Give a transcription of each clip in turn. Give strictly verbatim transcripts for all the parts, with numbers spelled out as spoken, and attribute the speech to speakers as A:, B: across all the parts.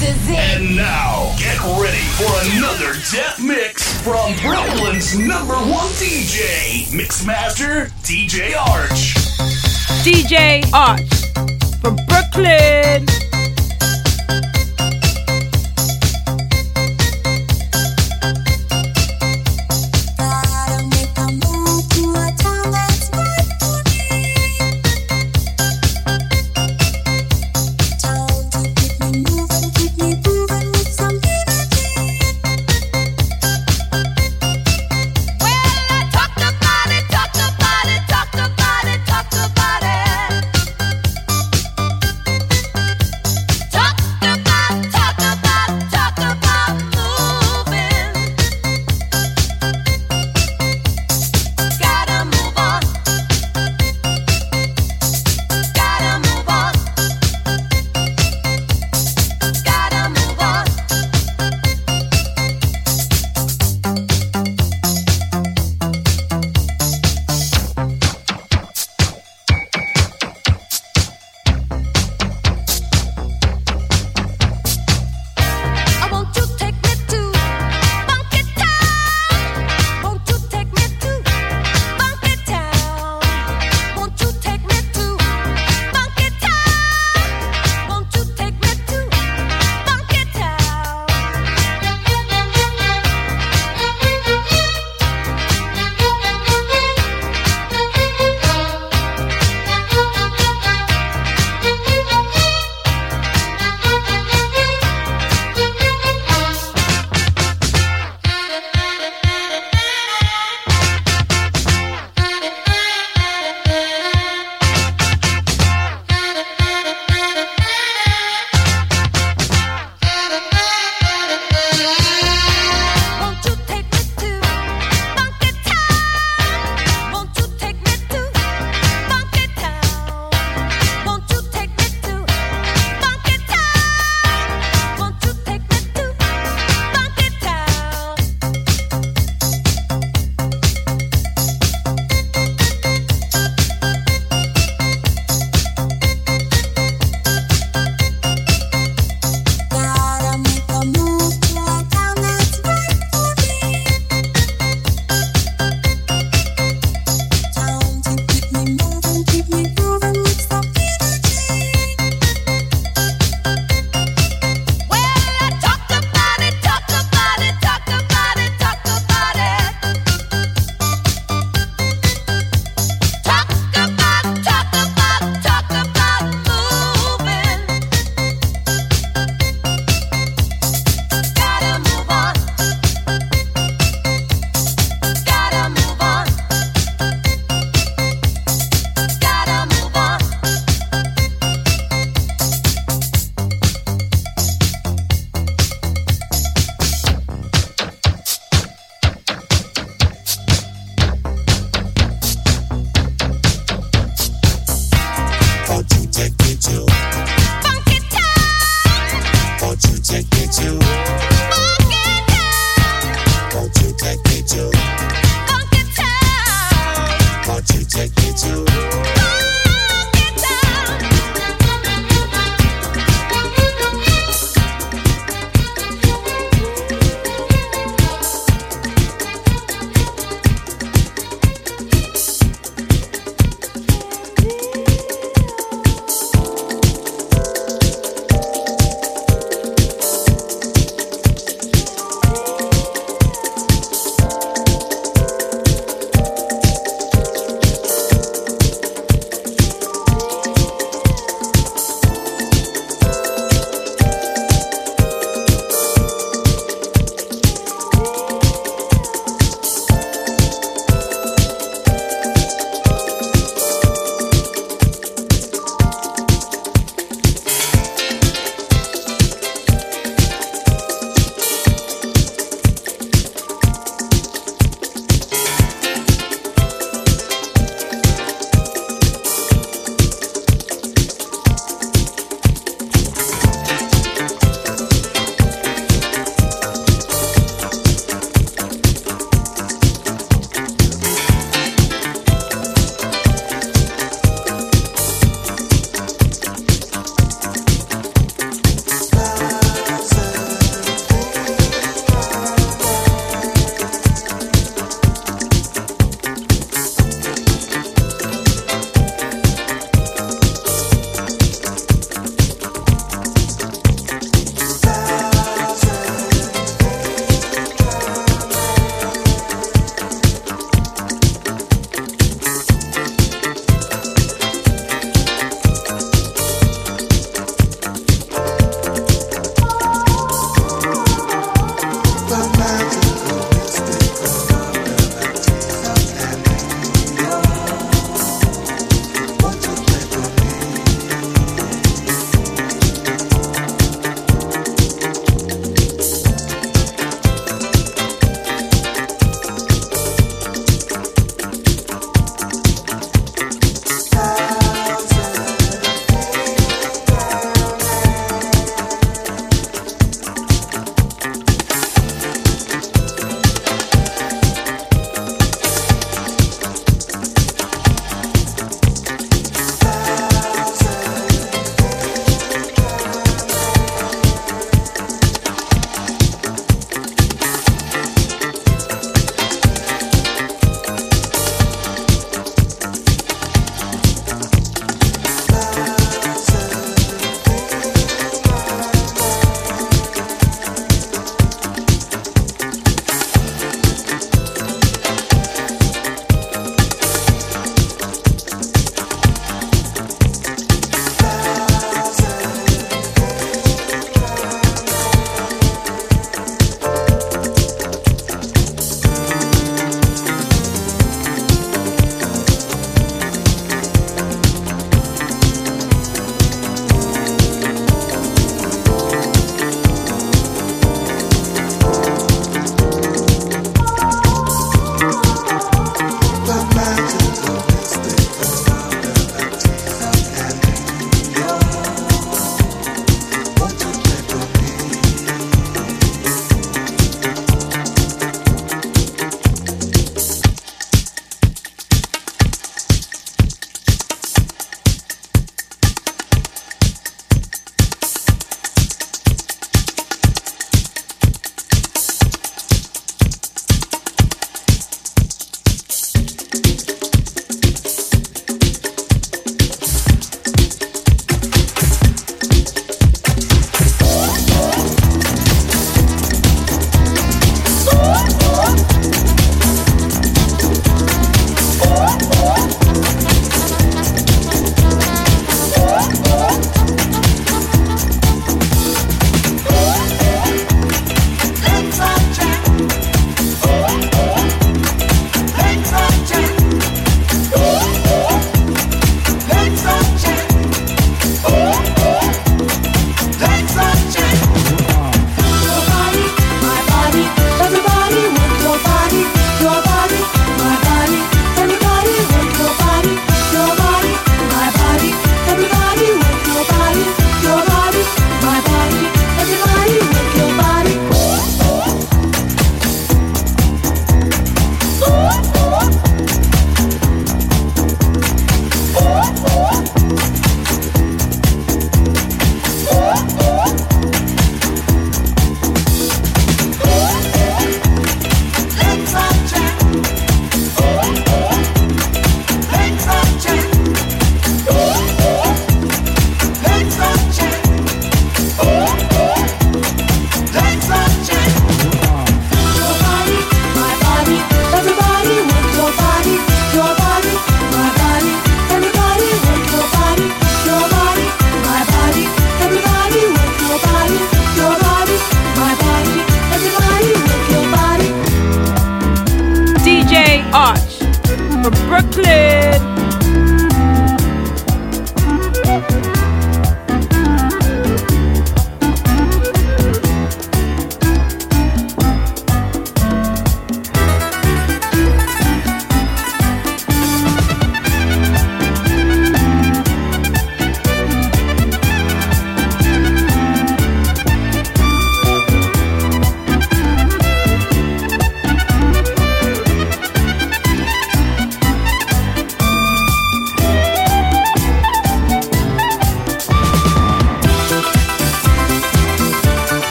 A: is it.
B: And now, get ready for another Death Mix from Brooklyn's number one D J, Mixmaster D J Arch.
C: D J Arch from Brooklyn.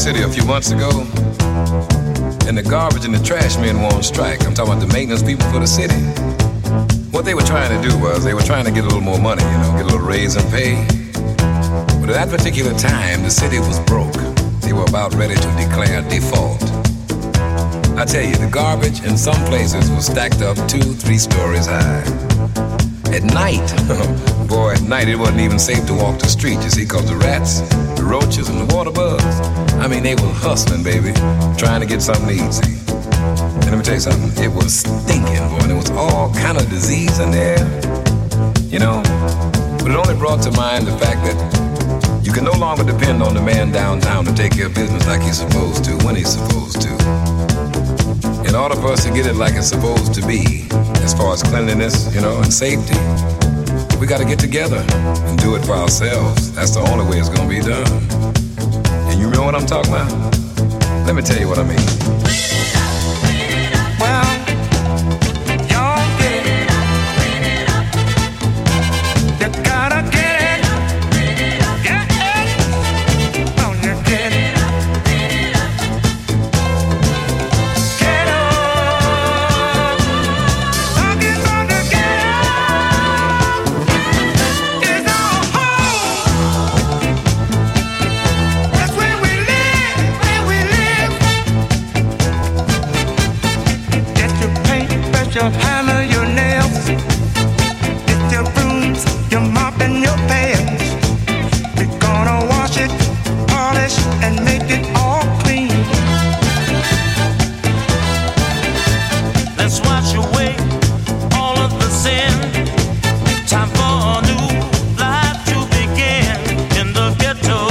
A: city a few months ago, and the garbage and the trash men were on strike. I'm talking about the maintenance people for the city. What they were trying to do was they were trying to get a little more money, you know, get a little raise in pay. But at that particular time, the city was broke. They were about ready to declare default. I tell you, the garbage in some places was stacked up two, three stories high. At night, boy, at night it wasn't even safe to walk the street, you see, because the rats, the roaches, and the water bugs, I mean, they were hustling, baby, trying to get something to eat, see. And let me tell you something, it was stinking, boy, and there was all kind of disease in there, you know. But it only brought to mind the fact that you can no longer depend on the man downtown to take care of business like he's supposed to, when he's supposed to. In order for us to get it like it's supposed to be, as far as cleanliness, you know, and safety, we got to get together and do it for ourselves. That's the only way it's going to be done. And you know what I'm talking about? Let me tell you what I mean.
D: Well, y'all get it. You gotta get it. Get it. Oh, you get it. Get up. Talking about the get up. It's our home. That's where we live, where we live. Get your paint, brush your hammer, your nails. Get your brooms, your mop and your pails. We're gonna wash it, polish, and make it all clean.
E: Let's wash away all of the sin. Time for a new life to begin in the ghetto.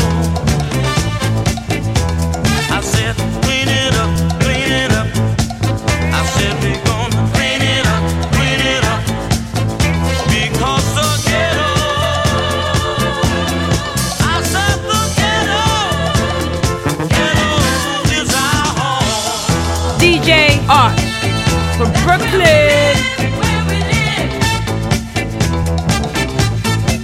E: I said, clean it up, clean it up. I said, we're gonna clean it up, clean it up. Because the ghetto, I said the ghetto, ghetto is our home.
C: D J Arch from Brooklyn.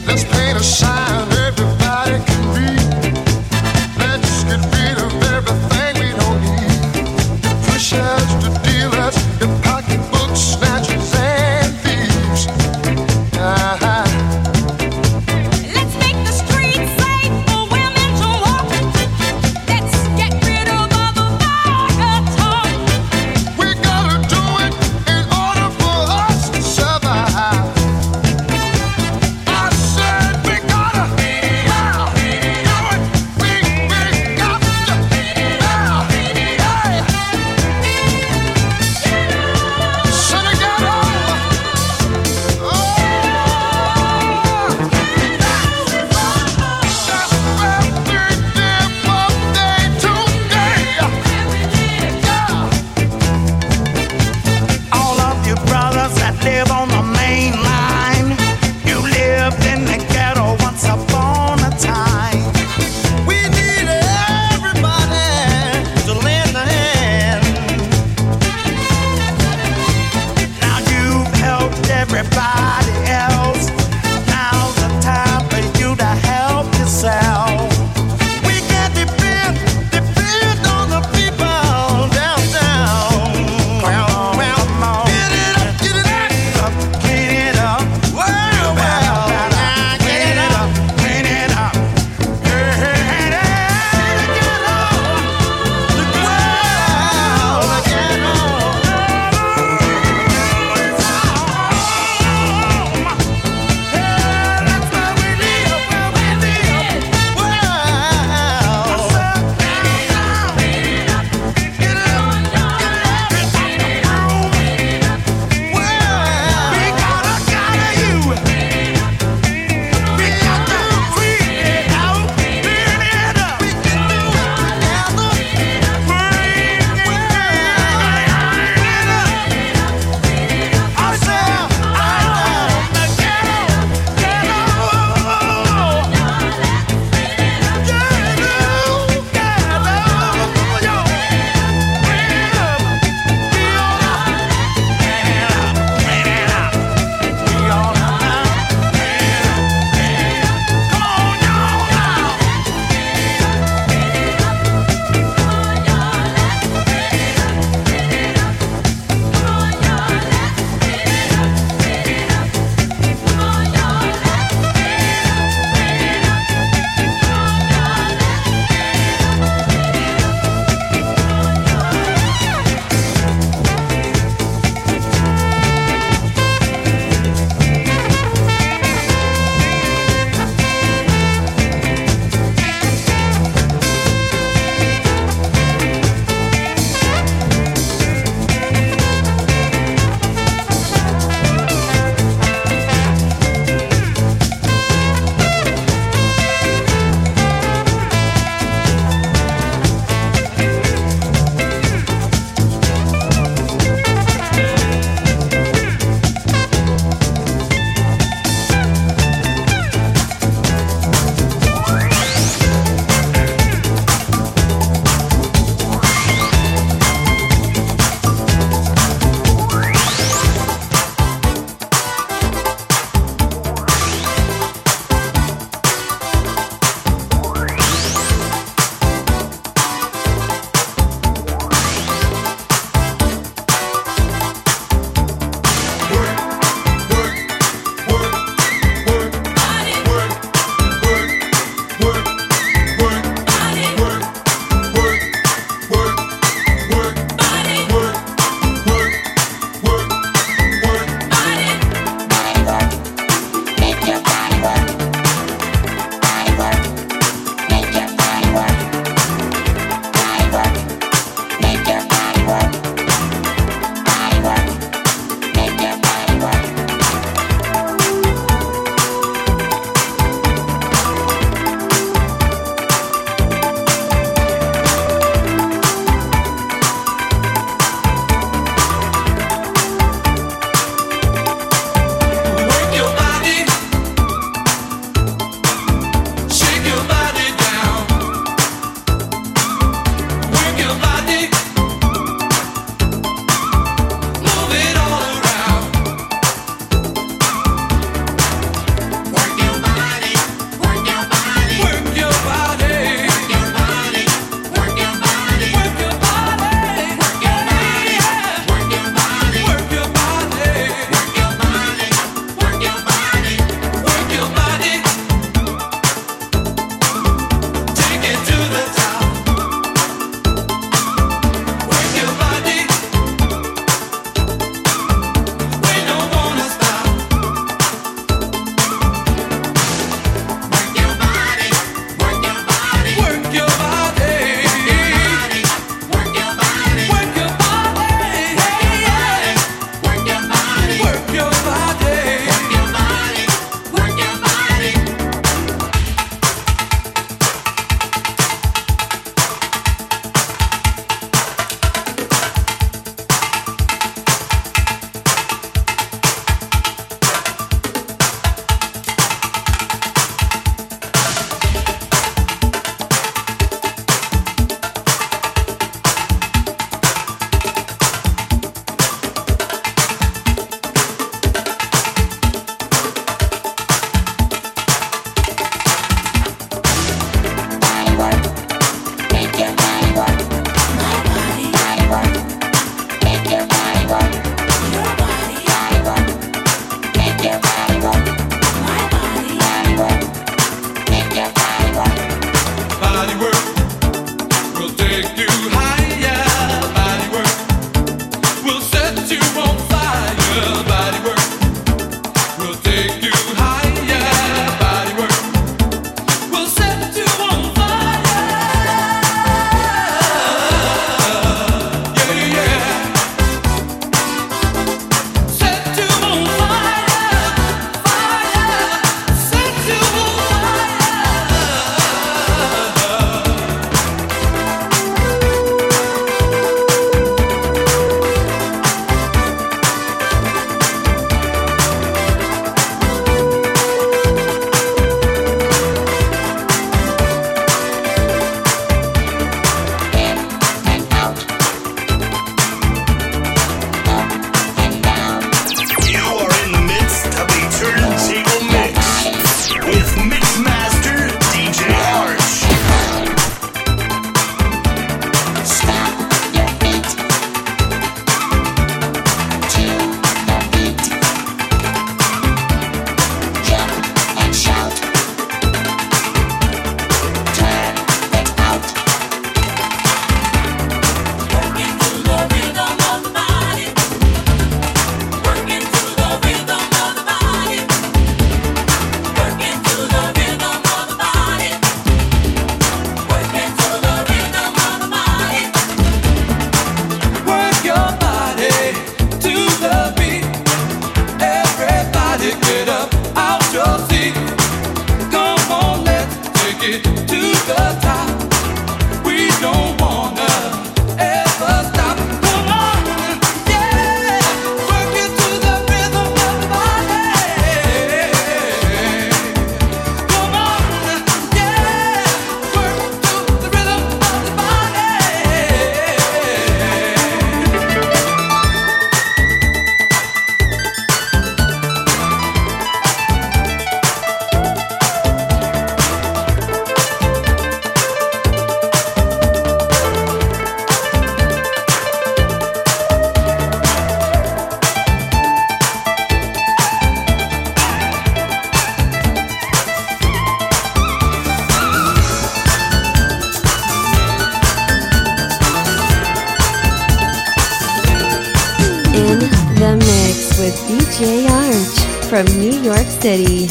F: with D J Arch from New York City.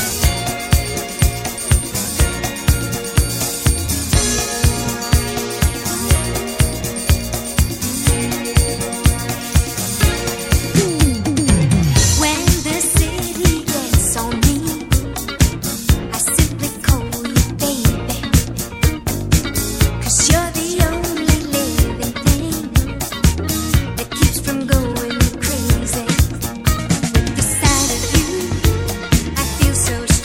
G: So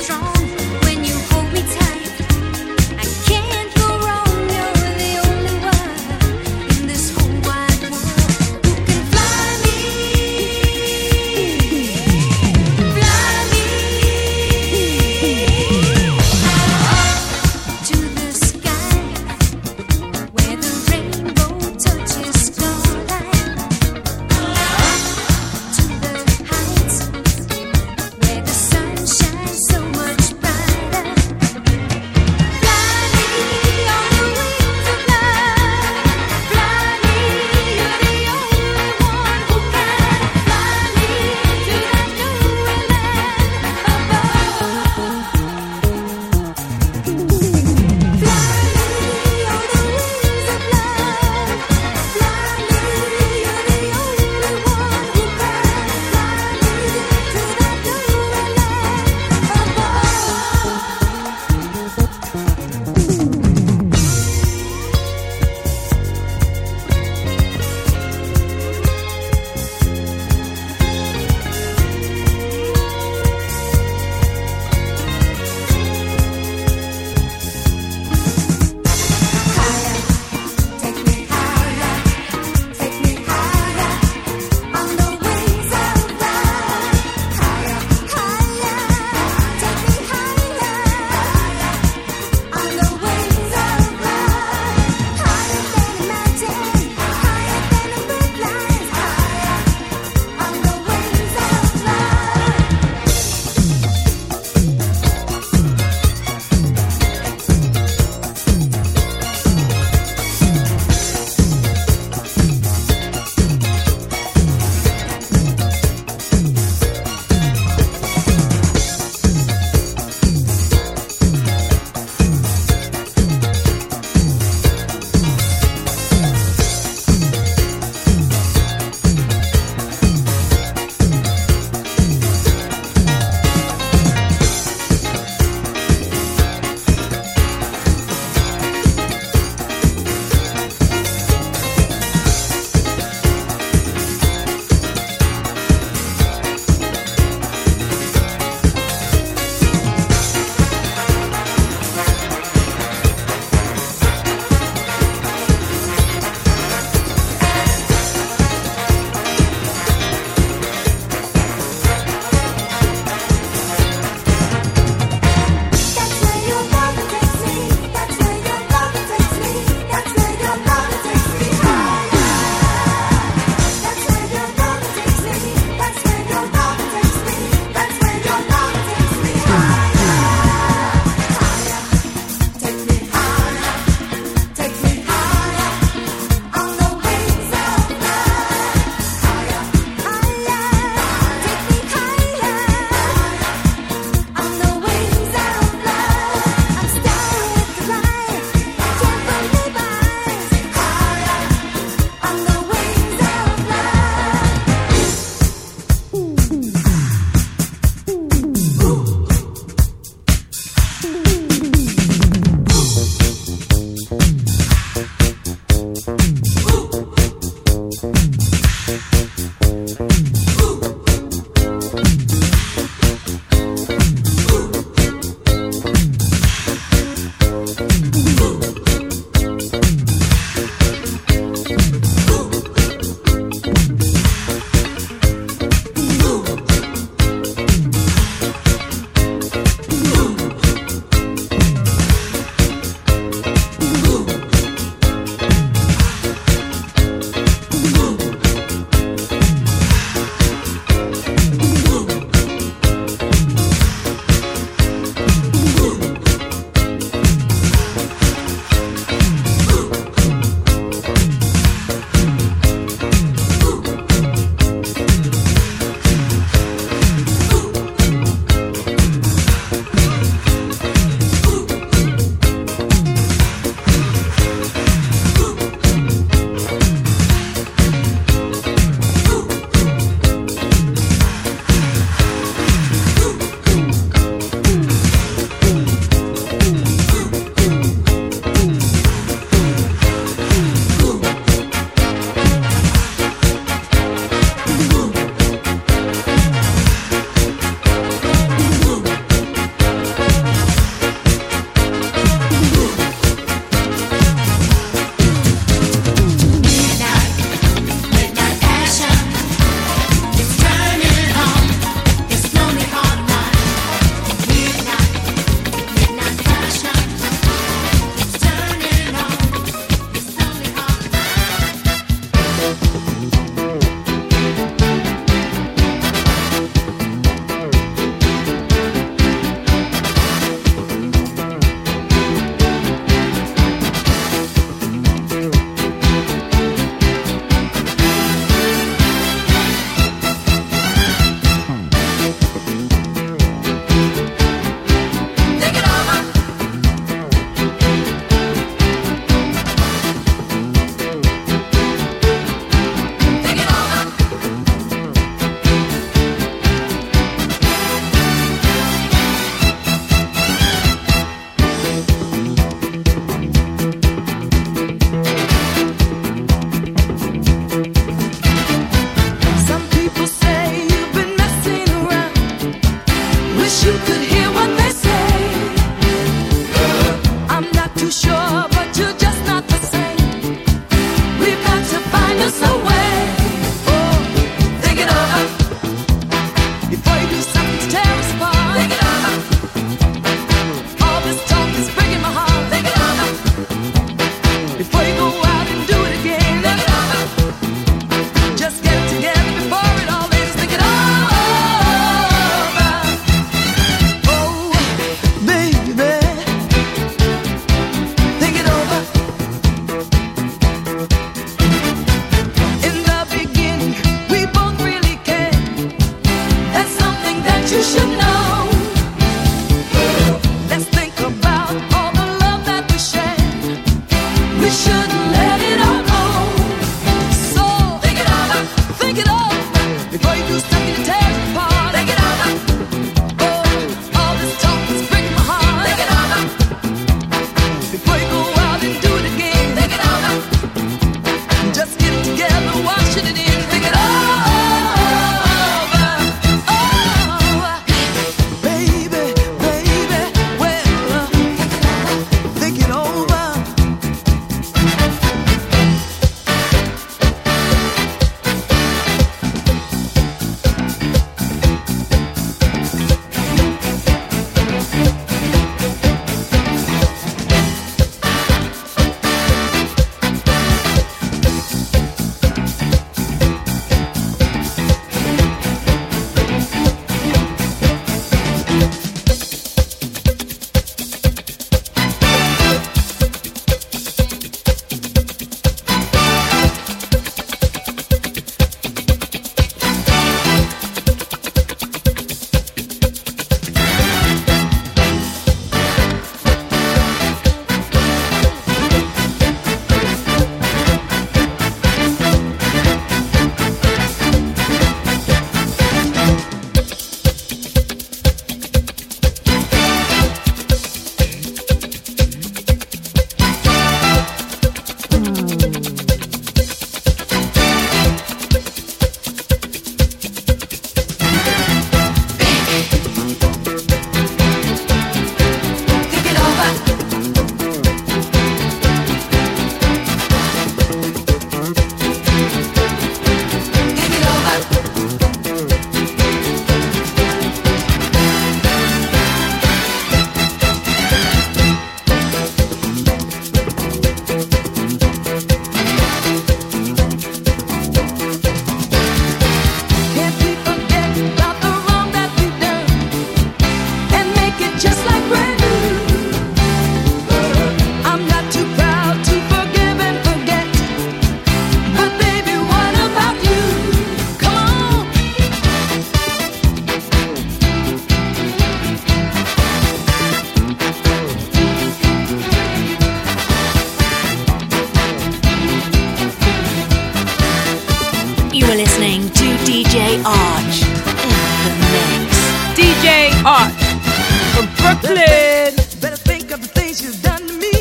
C: Arch in the mix. D J Arch from Brooklyn.
G: Better think of the things you've done to me.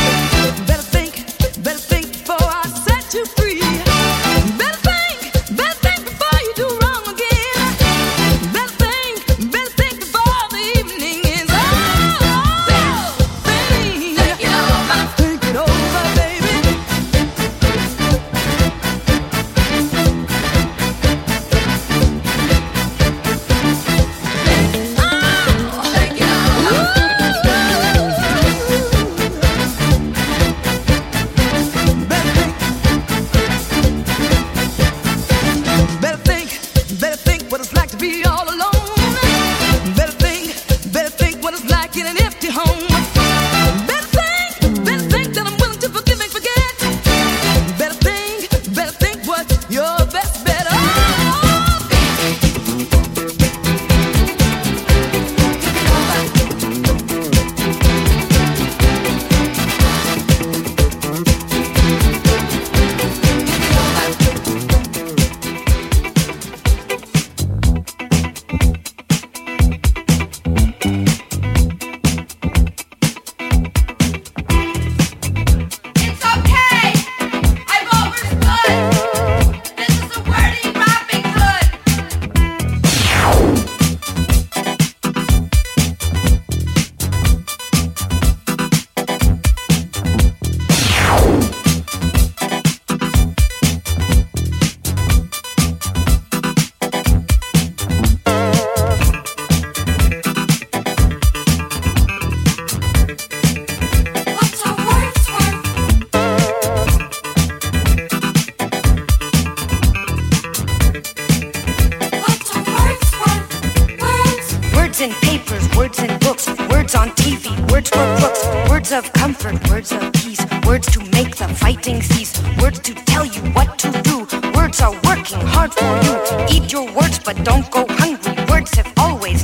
G: Better think, better think before I set you free. Better think, better think before you do wrong again. Better think, better think before the evening ends. Oh, think, think it over, think it over, baby. Oh, think it over. Better think, better think what it's like to be all alone. Better think, better think what it's like in an empty home. Better think, better think that I'm willing to forgive and forget. Better think, better think what your best bet.
H: It's okay. I've overstood. This is a wordy Robin Hood. What's a Wordsworth? What's a Wordsworth? Words.
I: Words in papers, words in books, words on T V, words for crooks, words of comfort, words of peace, words to make the fighting cease, words to tell you what to do. Words are working hard for you. Eat your words, but don't go hungry. Words have always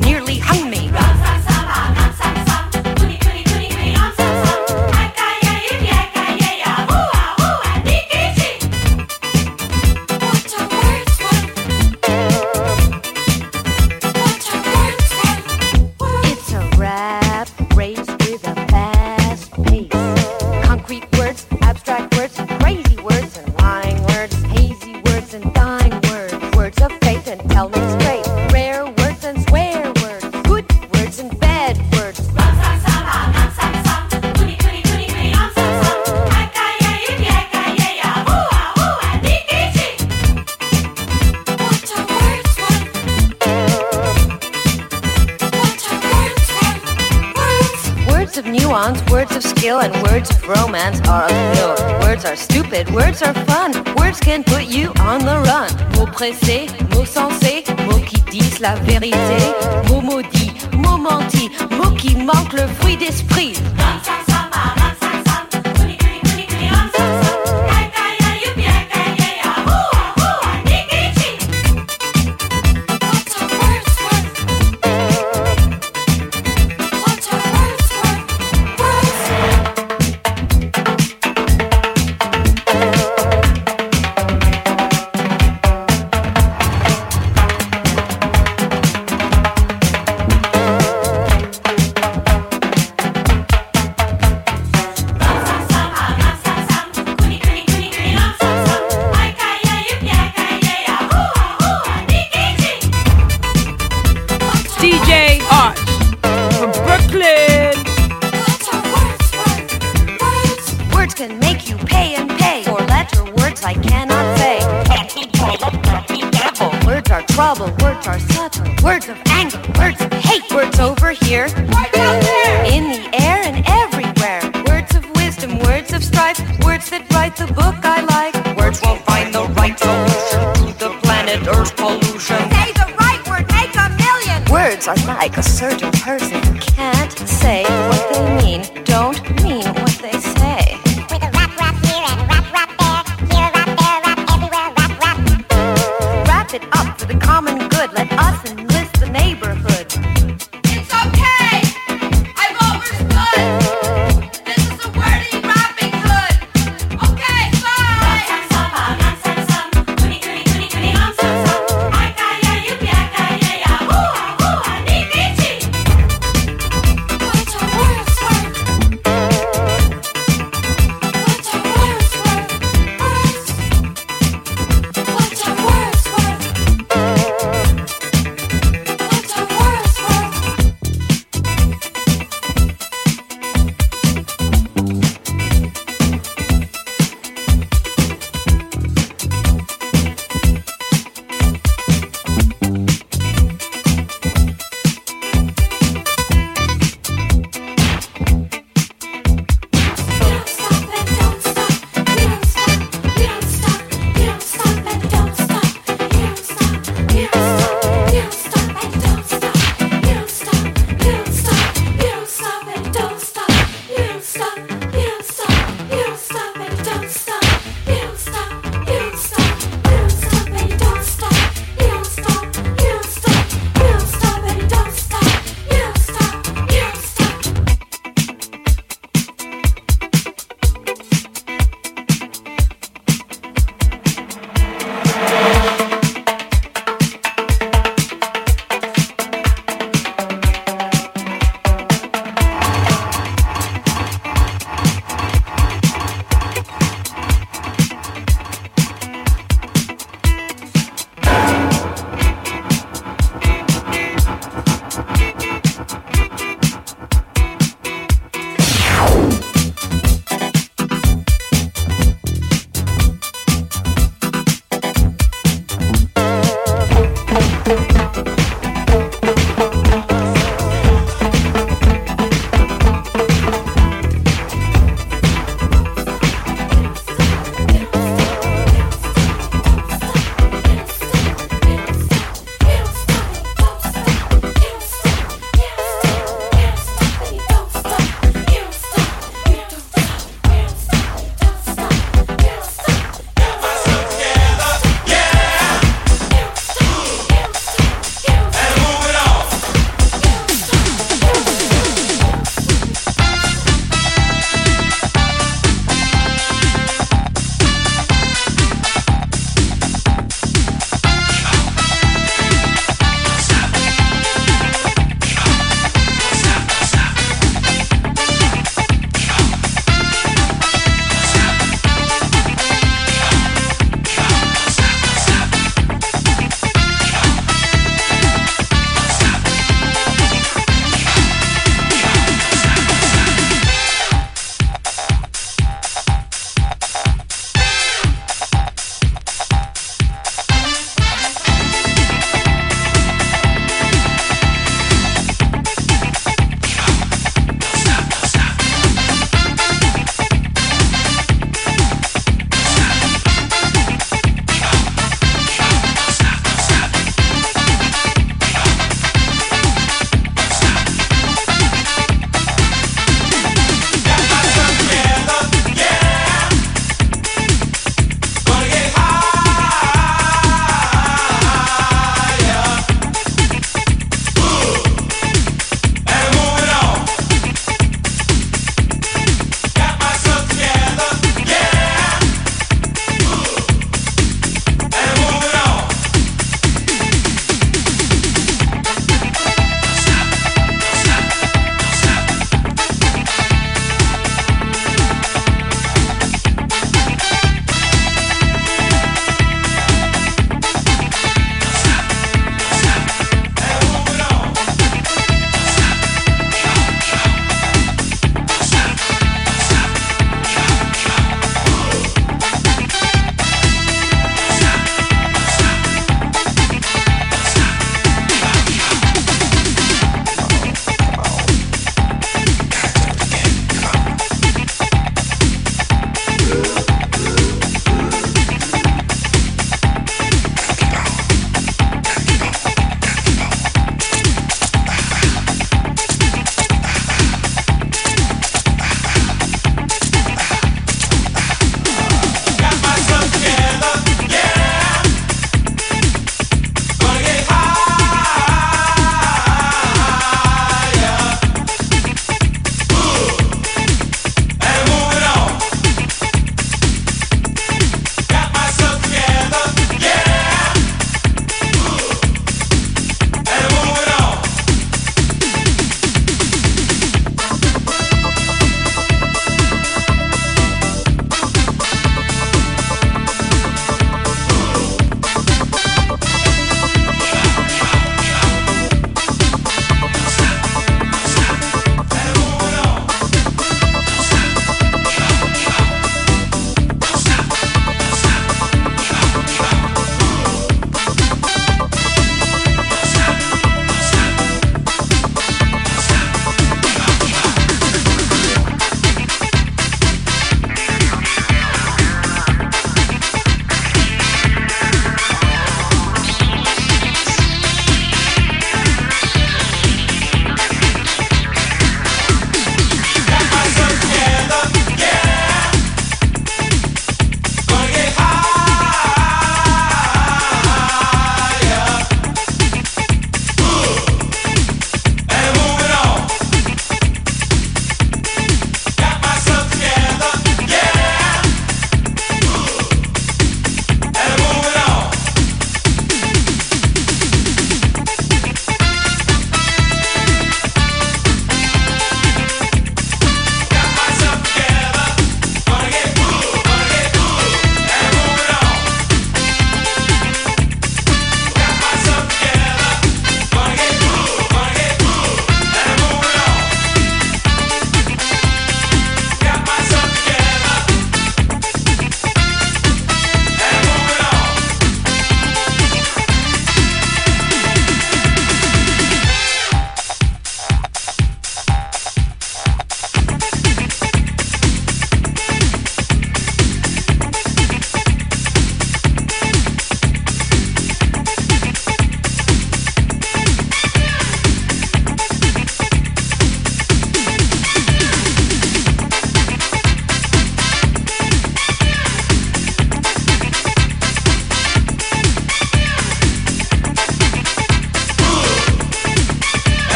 I: nuance, words of skill, and words of romance are uphill. Words are stupid, words are fun. Words can put you on the run. Mots pressés, mots sensés, mots qui disent la vérité. Mots maudits, mots mentis, mots qui manquent le fruit d'esprit. Like a certain person who can't say what they mean, don't mean what they say. With a rap rap here and a rap rap there, here a rap there, rap everywhere, rap rap. Wrap it up for the common good. Let us enlist the neighborhood.
H: It's okay. I've overstood. This is a wordy rapping hood. Okay, bye.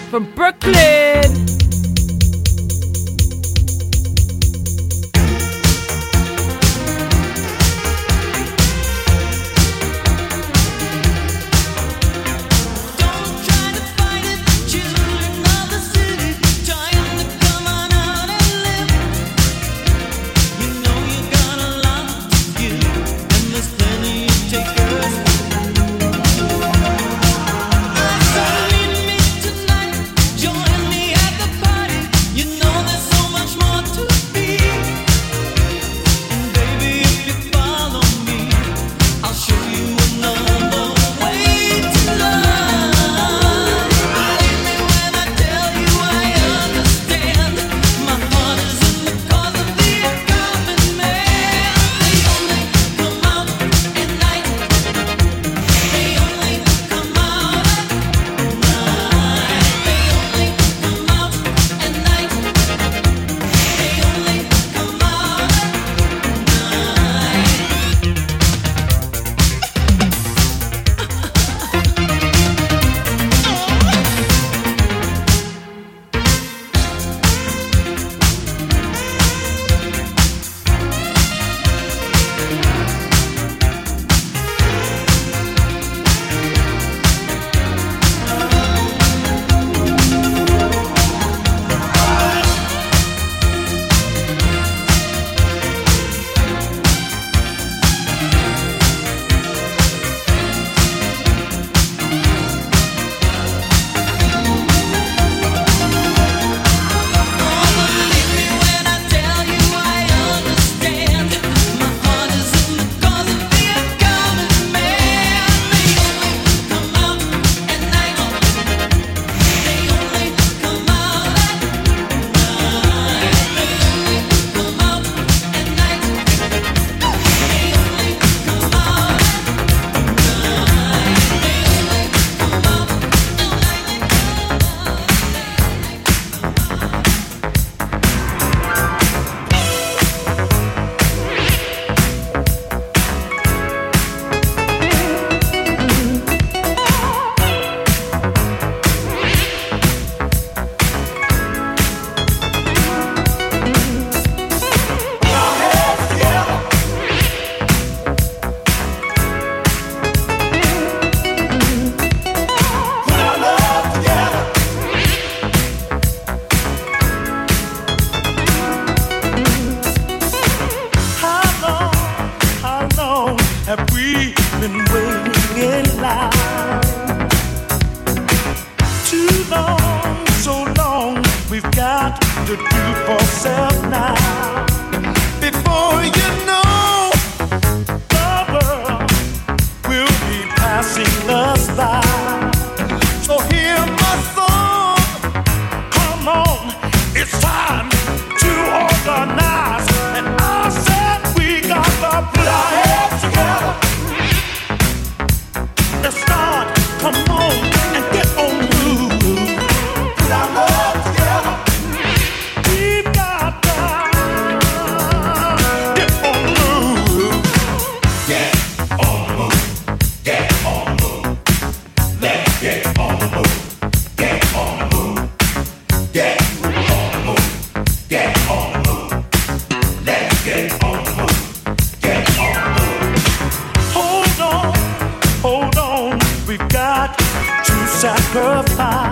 C: from Brooklyn.
J: Join me at the
D: to do for self now. Before you know, the world will be passing us by. So hear my song, come on, it's time to organize. And I said we got to put our heads together. Let's start, come on, and get on the move. Put our love together. We've got to get on the move. Get on the move. Get on the move. Let's get on the move. Get on the move. Get on the move. Get on the move. Let's get on the move. Get on the move. Hold on, hold on. We've got to sacrifice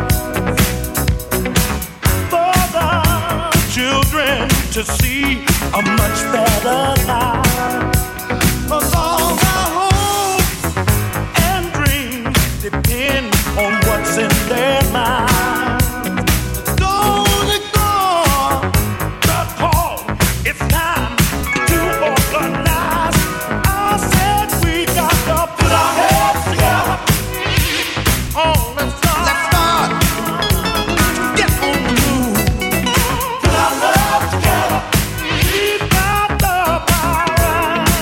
D: for the children to see a much better life. 'Cause all our hopes and dreams depend on what's in their minds. Don't ignore the call. It's time to organize. I said we got to put our heads together. Oh, let's start. Let's start. Get on the move. Put our love together. We've got the power.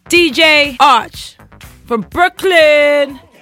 C: D J Arch from Brooklyn.